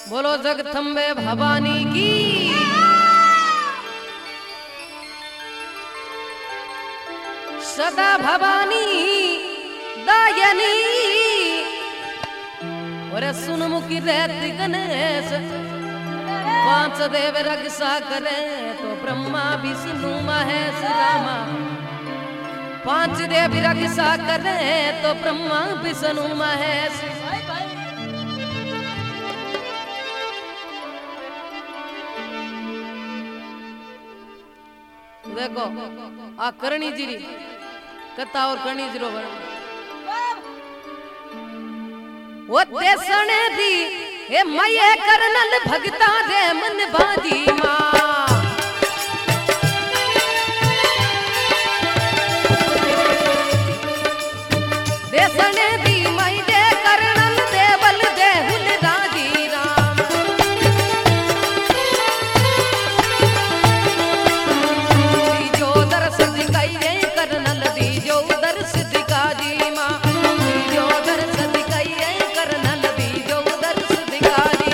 बोलो जगदम्बे भवानी की। सदा भवानी दायनी और सुन मुखी रहती गणेश। पांच देव रक्षा करे तो ब्रह्मा विष्णु महेश रामा। पांच देव रक्षा करे तो ब्रह्मा विष्णु महेश। देखो आ करणी जी कथा और करणी जी रो वो देसने दी हे मये करनल भगता रे मन बाजी मां। देसने दी मये करनल देवल देहुल राजी राम। दीजो दर्श दिखाइए करनल दीजो दर्श दिखा जी मां। दीजो दर्श दिखाइए करनल दीजो दर्श दिखा जी।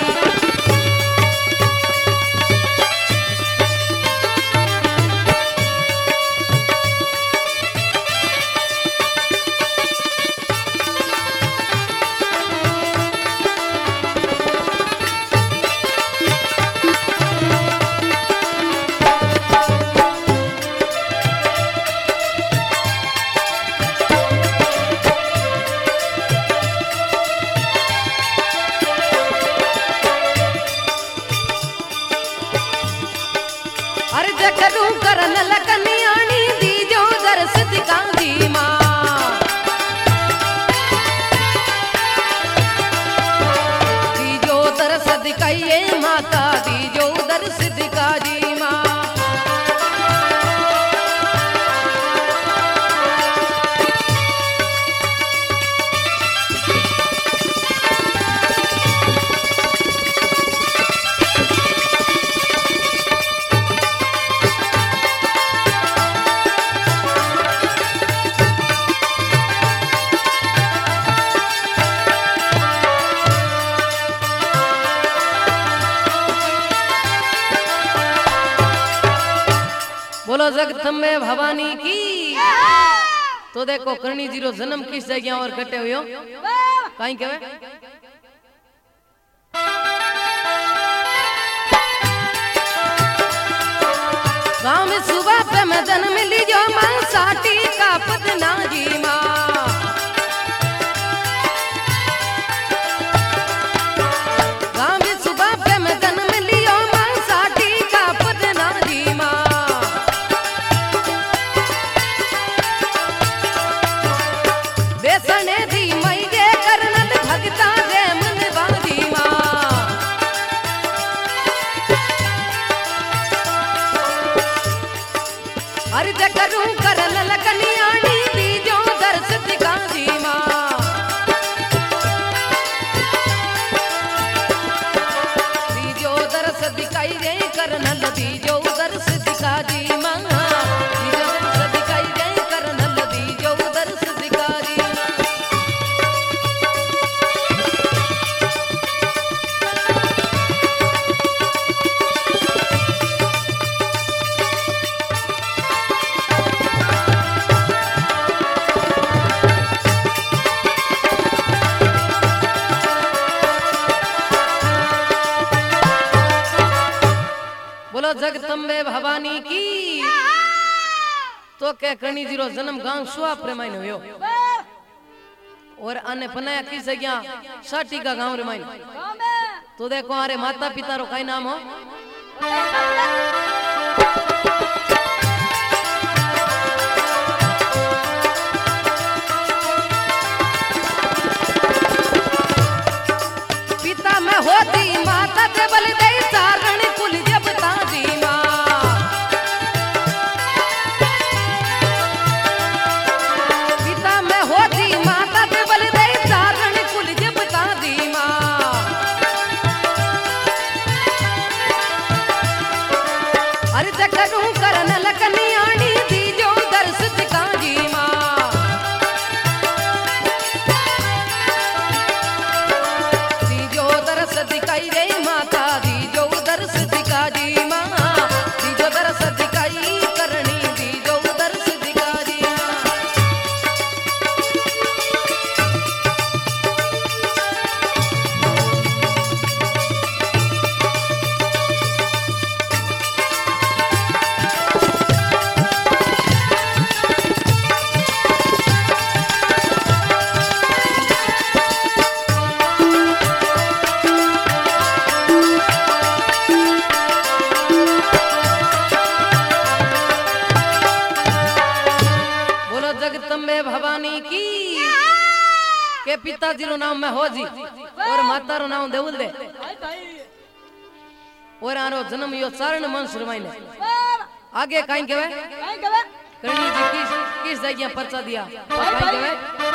अरे जकरू करनल कन्याणी दीजो दर्श दिखा जी मां। दीजो दर्श दिखाइए माता दीजो दर्श दिखा जी मां। बोलो जगदम्बे भवानी की। तो देखो करणी जी रो जन्म किस जगह और कटे हुयो काई कहवे। गांव में सुबह पे मैं जन्म ली जो मां साटी का पदना जी मां। गांव में सुबह पे मैं जन्म लियो मां साटी का पदना जी मां। देसने दी मये करनल भगता रे मन बाजी मां। अरे जकरू करनल कन्याणी दीजो दर्श दिखा जी मां। दीजो दर्श दिखाई रे करनल दीजो दर्श दिखा जी मां। दीजो दर्श दिखाई रे करनल दीजो दर्श दिखा जी मां। बोलो जगदम्बे भवानी की। तो के करणी जी रो जन्म गांव सुआप रे मायने हुयो और आने पनाया की जगह साटी का गांव रे मायने। तो देखो अरे माता पिता रो काई नाम हो। पिता में होती माता ते बल दे चारण कुल जब ताजी मां। पिता में होती माता ते बल दे चारण कुल जब ताजी मां। अरे जकरू करनल कन्याणी दीजो दर्श दिखा जी मां। दीजो दर्श दिखाई रे मां। तंबे भवानी की के पिताजी रो नाम में हो जी और माता रो नाम देउल दे और आरो जन्म यो चारण मन सुरमाइने आगे काई कहवे करणी जी किस जगह पर्चा दिया काई कहवे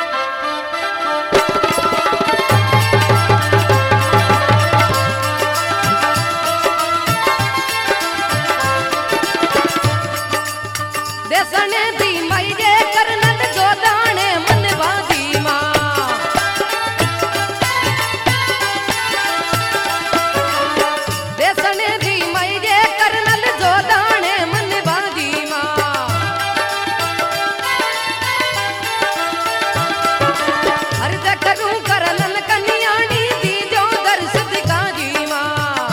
देसने दी माई जे करनल जो दाने मन बाजी मां देसने दी माई जे करनल जो दाने मन बाजी मां हर करूं करनल कन्याणी दी जो दर्श दिखाजी मां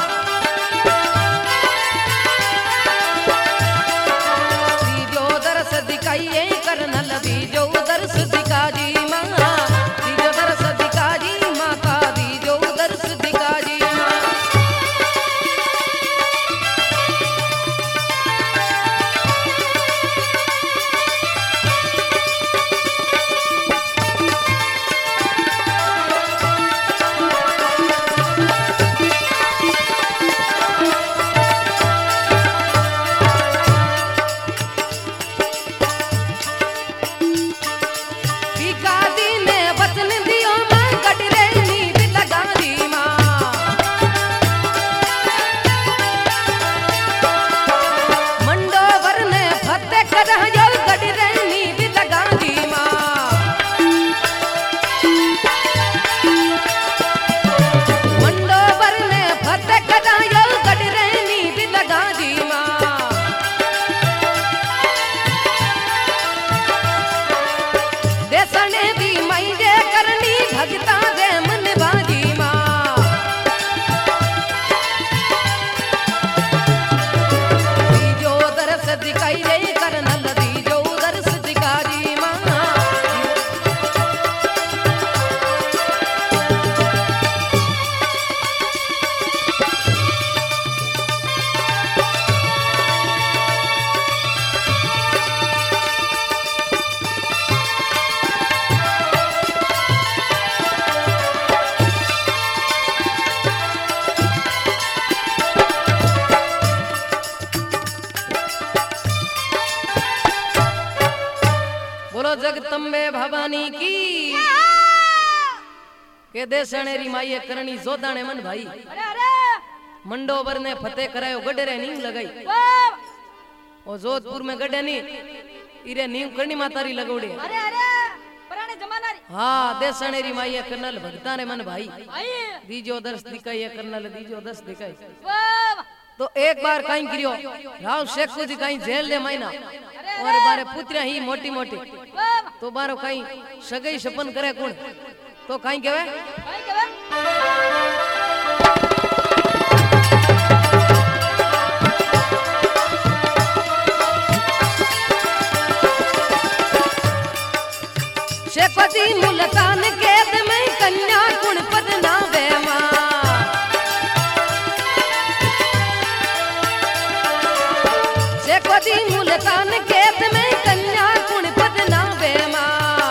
दी जो दर्श दिखाइए करनल दी जो दर्श दिखाजी मां दी जो दर्श दिखाजी माता दी जो दर्श दिखाजी मां भिखारी ने वचन दियो मां गडरे नींद लगा दी मां मंडोवर ने फतेह करायो गडरे नींद लगा दी मां मंडोवर ने फतेह करायो गडरे नींद लगा दी मां देसने दी माई जे करनी भगता दे मन बाजी मां दी जो दर्श दिखाई रे करनल दी जो दर्श दिखाजी मां बोलो जगदम्बे भवानी की के देसने री माई करनी जोदाने मन भाई मंडोवर ने फतेह करायो गडरे नींव लगाई ओ जोधपुर में गडे नी इरे नींव करनी मातारी लगोड़े पुराने जमाना री हाँ देसने री माई करनल भगता ने मन भाई दीजो दर्श दिखाई करनल दीजो दर्श दिखाई तो एक बार कहीं गिरियो राव शेख को जी कहीं जेल ले मायना और बारे पुत्रिया ही मोटी मोटी तो बारो कहीं सगई सपन करे कौन तो कहीं कहवे शेखजी मुल्तान कैद में कन्या गुण पद ना वे मां शेखजी मुल्तान कैद में कन्या गुण पद ना वे मां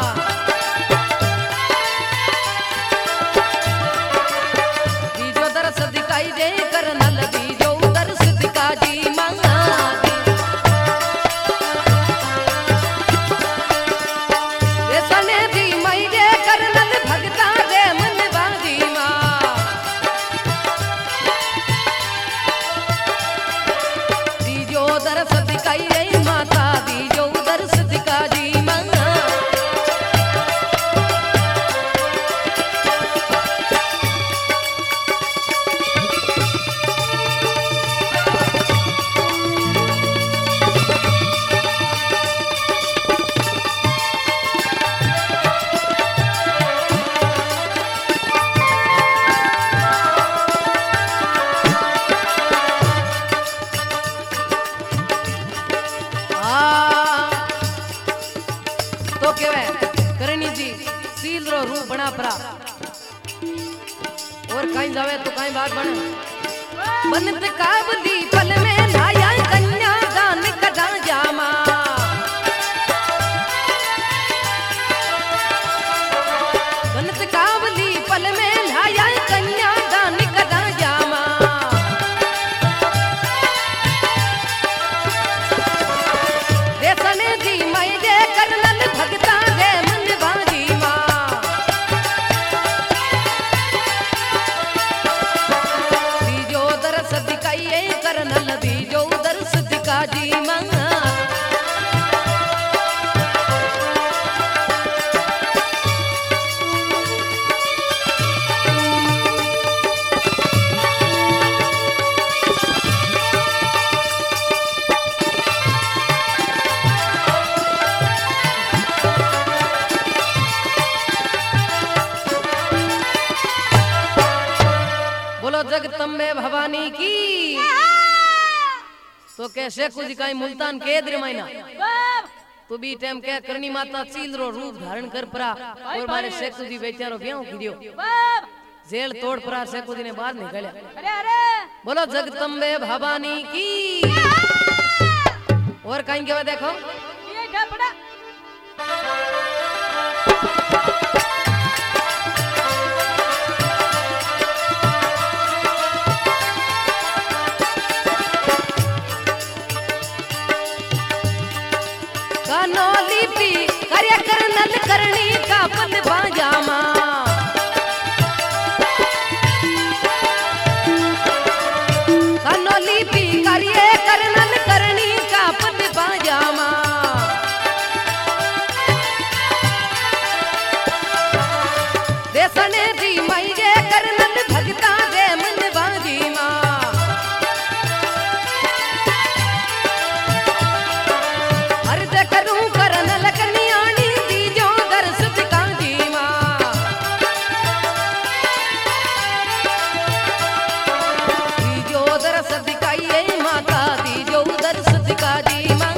दीजो दर्श दिखाई दे करनल दीजो दर्श दिखाजी मां देसने दी माई जे करनल भगता दे मन बाजी मां दीजो दर्श दिखाई रे माता दीजो दर्श दिखाजी मां तो केवे करणी जी सील रो रूप बना परा और कहीं जावे तो कहीं बात बने बनत काबली पल में लाया कन्या दान कदा जामा सीता जी मां। बोलो जगदम्बे भवानी की। तो कैसे कुछ काई मुल्तान के दर महीना तो बी टाइम के करनी माता चील रो रूप धारण कर परा और मारे शेखू जी बेचारो ब्याह किरियो जेल तोड़ परा शेखू जी ने बाहर निकलिया। बोलो जगदम्बे भवानी की। और कहीं के देखो ये ढपड़ा कानोली पी कार्य करनल करनी का पद पाजामा। कानोली पी कार्य करनल करनी का पद पाजामा। देसने जी मई गे करनल भगता दे मन बाजी मां। करूं करनल कन्याणी दीजो दर्श दिखाजी मां। दीजो दर्श दिखाइए माता दीजो दर्श दिखाजी मां।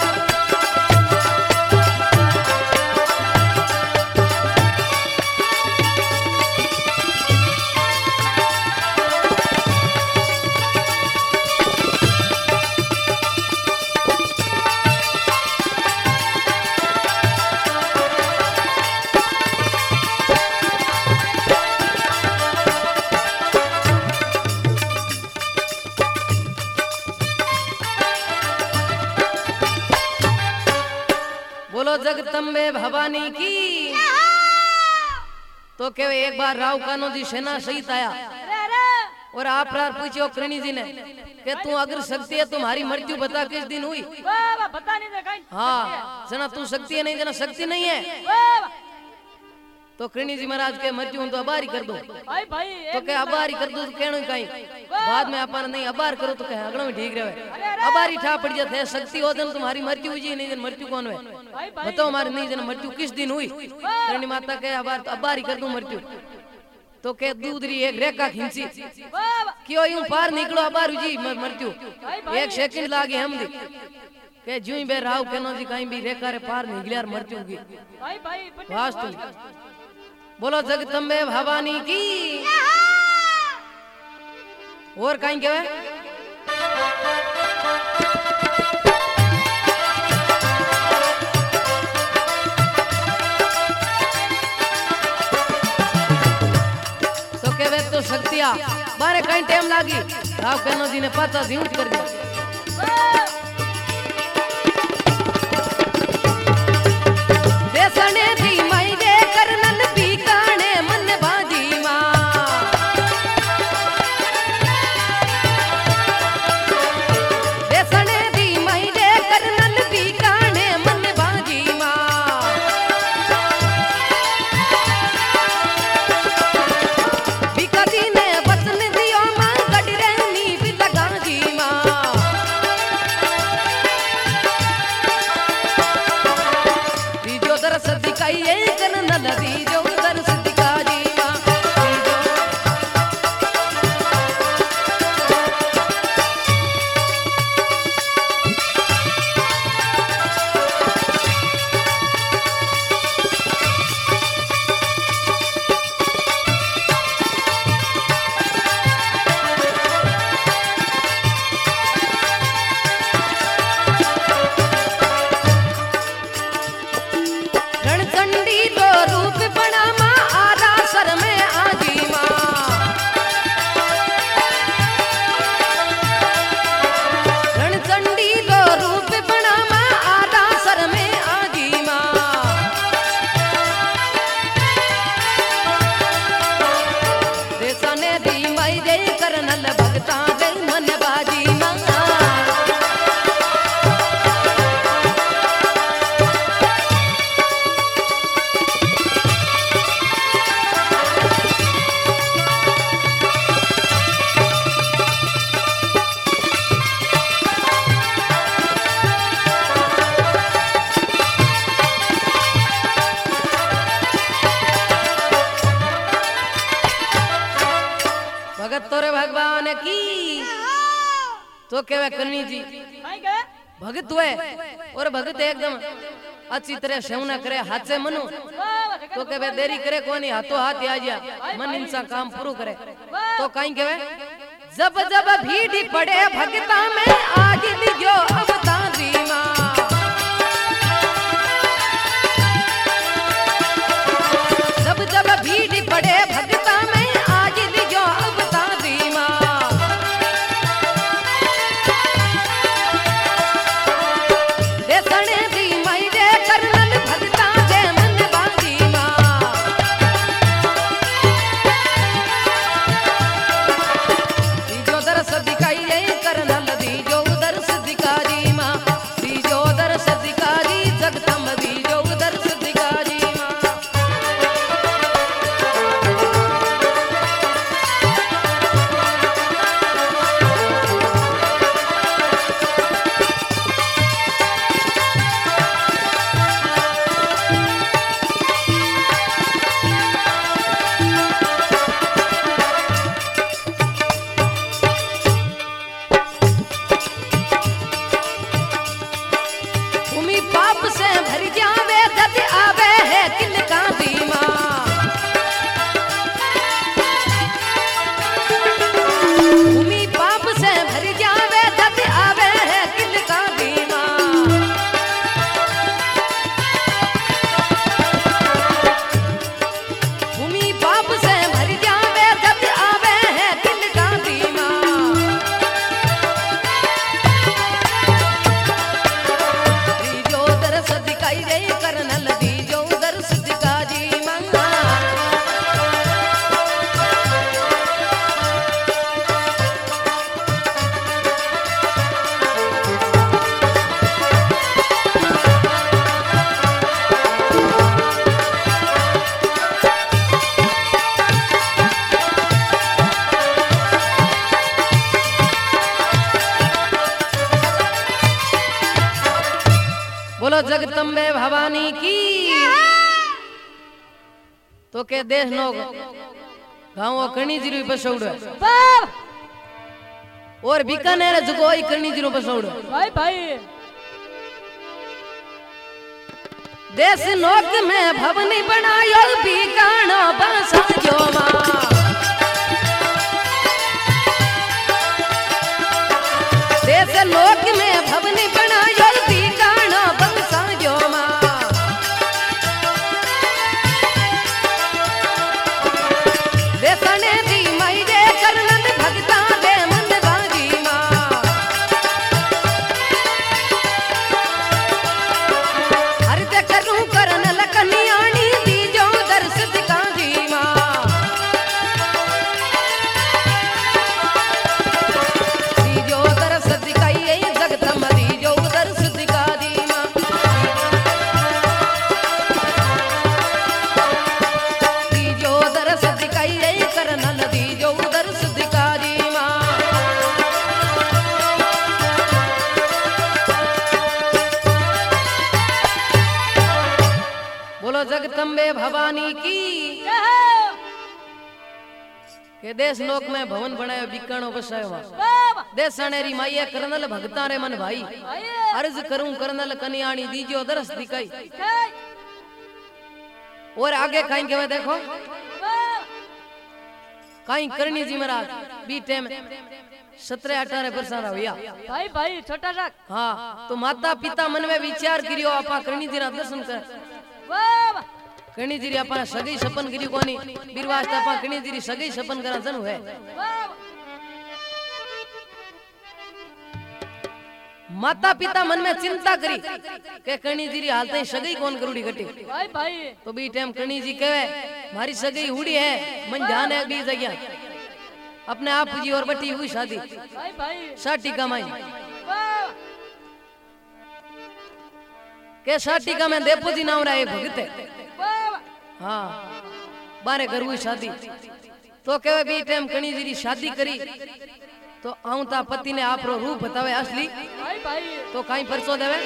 बोलो जगदम्बे भवानी की। तो के एक बार राव कान्हो जी सेना सहित आया और आप पूछो कृणी जी ने कि तू अगर शक्ति है तुम्हारी मृत्यु बता किस दिन हुई। बता नहीं दे कहीं। हाँ जना तू शक्ति है नहीं जना शक्ति नहीं है। तो कृणी जी महाराज के मृत्यु तो अबारी कर दो भाई भाई तो के अबारी कर दो तो कहनो कहीं बाद में अपन नहीं अबार करो तो कहे अगलो में ठीक रहे। अबारी ठा पड़ जाते है शक्ति हो जन तुम्हारी मृत्यु हुई नहीं जन मृत्यु कौन है बताओ हमारी नहीं जन मृत्यु किस दिन हुई। कृणी माता के अबार तो अबारी कर दूं मृत्यु तो के दूसरी एक रेखा खींची क्यों यूं पार निकलो अबार जी मृत्यु एक सेकंड लागे हम दी के जूं बे राव केनो जी कहीं भी रेखा रे पार निकलियार मृत्यु की वास्तु। बोलो जगदम्बे भवानी की। और कहीं के तो के तो शक्तिया बारे कहीं टाइम लागी राव केनो जी ने पता यूं कर दिया। देसने दी मई गे करनल बीकाने मन बाजी मां। देसने दी मई गे करनल बीकाने मन बाजी मां। बीकाजी ने वचन दियो मां गडरेनी भी लगा जी मां। तो कहवे करनी जी भाई के भगत हुए और भगत एकदम अच्छी तरह सेवना करे हाथ से मनु तो कहवे देरी करे कोनी हाथों हाथ आ जा मन इंसान काम पूरा करे तो कहीं कहवे जब जब भीड़ पड़े भगता में आज लियो अवतार दीमा जब जब भीड़ पड़े भगता में आज लियो अवतार दीमा देसने दी मायरे करनल भगता दे मन बांधी मां जो दरस दिखाई ये करनल दी जो दरस दिखाई मां दी जो दरस दिखाई जगदम दी जो दरस दिखाई मां भूमि पाप से भर जावे जब आवे है किलका दीमा भूमि पाप से भर जावे जब आवे है किलका दीमा भूमि पाप से भर जावे जब आवे है किलका दीमा दी जो दरस दिखाई रे करनल दी जो दरस दिखाई मंगा बोलो जगदम्बे भवानी की तो के देश नो गाँव करनी जीरो पसौड़ बाप और बीकानेर जगोई करनी जीरो पसौड़ भाई भाई देश नोक में भवनी बनायो बीकानो बसा जो मां देश लोक में भवनी बनायो बीकानो बसा जो मां देसने दी मायरे करनल भगता दे मन बांधी मां हर ते करूं करनल कन्याणी दी जो दर्श दिखांदी मां दी जो दर्श दिखाई जगदम दी जो दर्श दिखादी मां दी जो दर्श दिखाई करनल दी जो दर्श दिखादी मां बोलो जगदम्बे भवानी की जय हो के देश लोक में भवन बनायो बीकानो बसायो बाप देसनेरी माये करनल भगता रे मन भाई भाई अर्ज करूं करनल कन्याणी दीजियो दरस दिखाई जय और आगे कहीं के देखो बाप कहीं करनी जी महाराज बी टाइम 17-18 वर्ष रा होया भाई भाई छोटा सा हाँ तो माता पिता मन में विचार करियो आपा करनी जी रा दर्शन कर बाप करनी जी री आपा सगई सपन करी कोनी बीरवास्ता आपा करनी जी री सगई सपन करा जन है बाप माता पिता मन में चिंता करी के करनी जी री हालत सगई कौन करूड़ी घटी भाई भाई तो बी टाइम करनी जी कहे मारी सगई हुड़ी है मन ध्यान है बी जगह अपने आप जी और बटी हुई शादी भाई भाई साटी कमाई बाप के साटी का में देपो जी नाम रहा भगत है बाप हाँ बारे घर हुई शादी तो कहे बी टाइम करनी जी री शादी करी तो आऊं ता पति ने आप रो रूप बतावे असली भाई भाई तो कहीं परचो देवे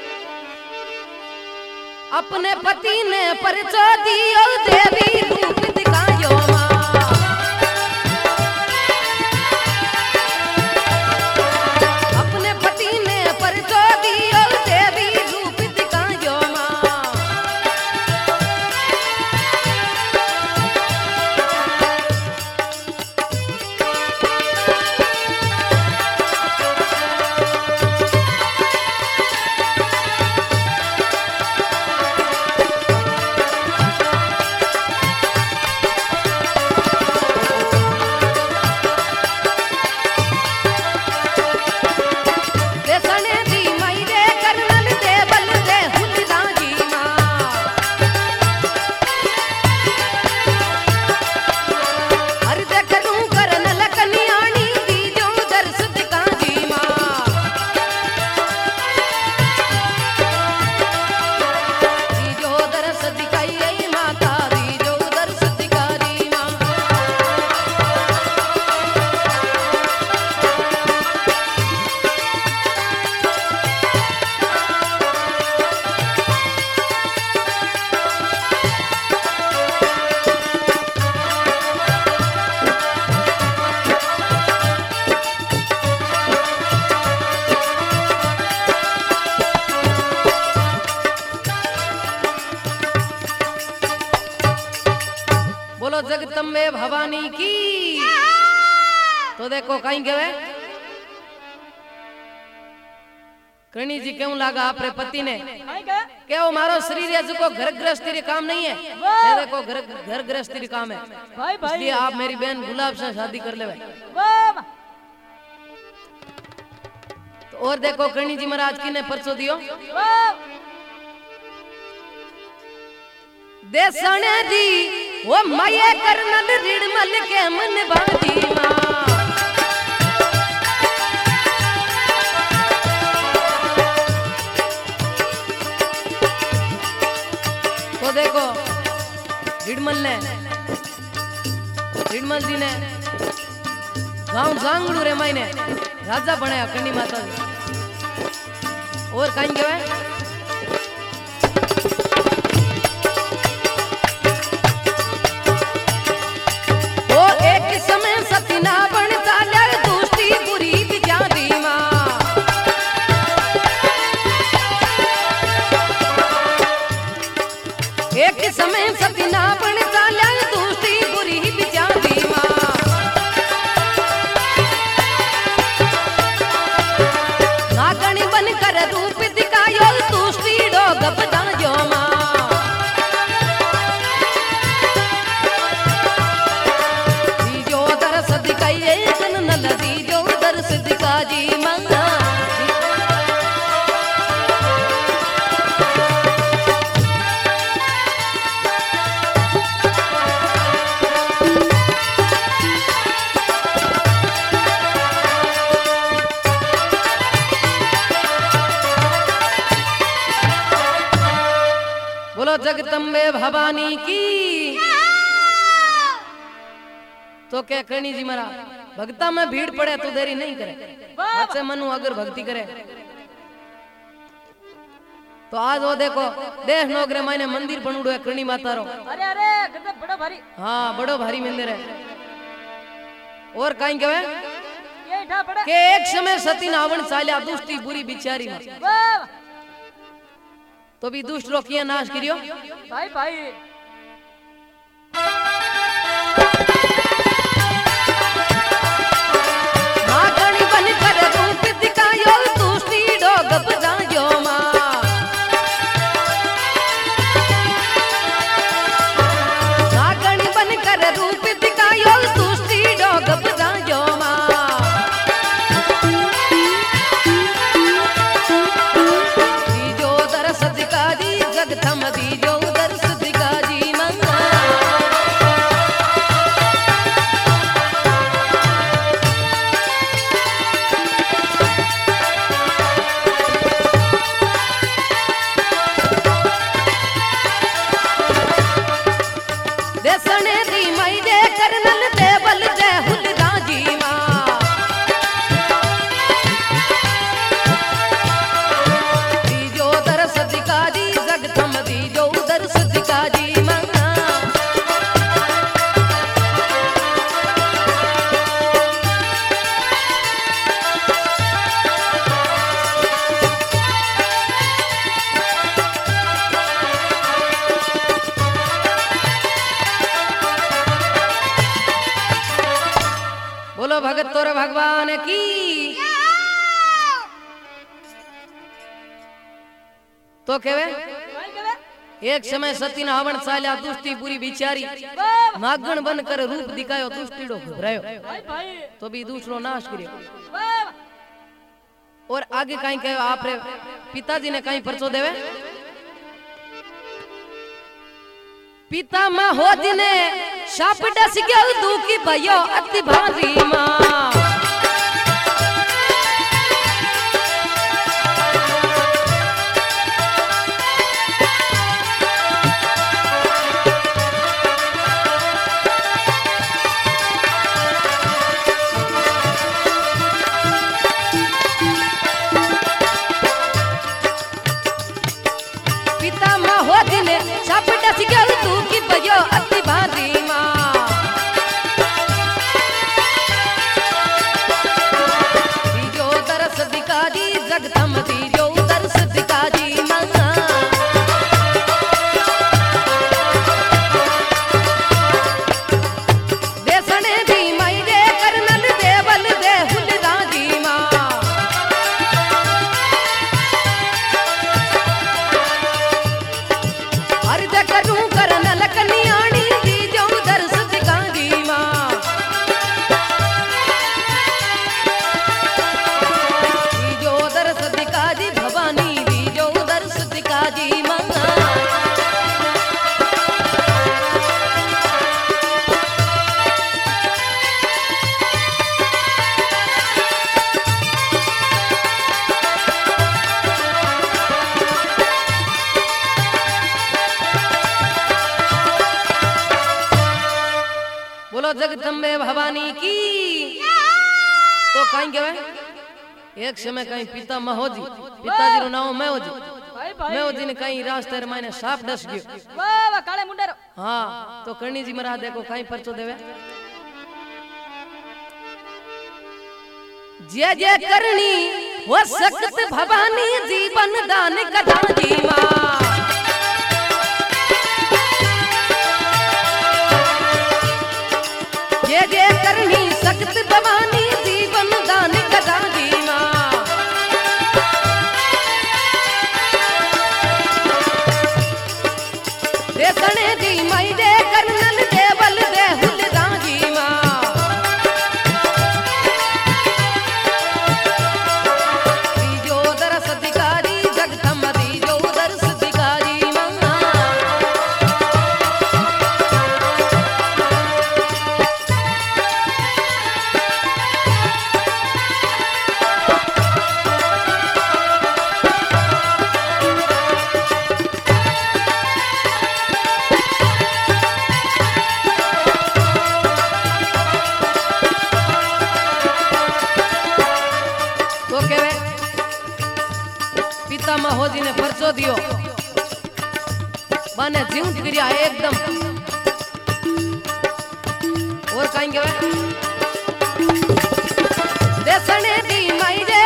अपने पति ने परचो दियो देवी रूप दिखायो मां जगदम्बे भवानी की। तो देखो कहीं गए करणी जी क्यों लागा आपरे पति ने के वो मारो शरीर है जो घर गृहस्थी काम नहीं है। ये देखो घर गृहस्थी काम है भाई भाई इसलिए आप मेरी बहन गुलाब से शादी कर ले। तो और देखो करणी जी महाराज की ने परसों दियो देसने दी वो माये करनल ऋणमल के मन बाजी मां। तो देखो ऋणमल जी ने गांव जांगड़ू रे मायने राजा बनाया करणी माता जी। और कहीं गए वो एक समय सतीना बन चाल्या दुष्टी बुरी बिचारी मां। एक समय सतीना बन चाल्या दुष्टी बुरी बिचारी मां। नागणी बन कर रूप दिखायो दुष्टी डोग बजायो मां। दीजो दरस दिखाइए जन नल दीजो दरस दिखा जी मां। बोलो जगदम्बे भवानी की। तो क्या करणी जी महाराज भक्ता में भीड़ पड़े तो देरी नहीं करे अच्छे मनु अगर भक्ति करे तो आज वो देखो देख नोगरे मायने मंदिर बनूड़ो है करणी माता रो। अरे अरे गजब बड़ा भारी। हाँ बड़ो भारी मंदिर है। और कहीं कहे ये ठा पड़ा के एक समय सती नावण चाल्या दुष्टी बुरी बिचारी मां। वाह तो भी दुष्ट रोकिया नाश करियो भाई भाई नागणी बन कर रूप दिखायो दुष्टी डोग बजायो मां। नागणी बन कर रूप दिखायो दुष्टी डोग बजायो मां। दीजो दरस दिखा जी जगथम दीजो दरस दिखा जी मां। देसने दी मई दे करनल देवल दे हुल राजी मां। दीजो दरस दिखा जी जगथम दीजो दरस दिखा जी मां। बोलो भगत तोर भगवान की। तो केवे भाई गवे एक समय सती नावण चाल्या दुष्टी बुरी बिचारी वाह नागण बन कर रूप दिखायो दुष्टीडो घबरायो भाई भाई तो भी दूसरो नाश करियो। वाह और आगे कहीं कहे आपरे पिताजी ने कहीं परचो देवे पिता मां हो दिने साप डस गयो दुखी भयो अति भारी मां। पिता मां हो दिने साप डस गयो दुखी भयो अति भारी मां। दीजो दरस दिखा दी जगदम दीजो दरस दिखा दी मां। जगदम्बे भवानी की। तो कहीं गए एक समय कहीं पिता महोजी पिताजी रो नाम मैं होजी भाई भाई मैं होजी ने कहीं रास्ते रे मायने साप डस गयो। वाह वाह काले मुंडेरो। हाँ तो करणी जी महाराज देखो कहीं परचो देवे जय जय करनी वो सख्त भवानी जीवन दान कदा जी मां। जय जय करनी सख्त भवानी जीवन दान कदा जी मां। देसने दी माई दे करनल देवल दे हुलदा जी मां। दीजो दरस अधिकारी जगदम्बा दीजो दरस अधिकारी मां। तो केवे पिता महोजी ने परचो दियो बाने जीवंत क्रिया एकदम और कहीं केवे देसने दी माई रे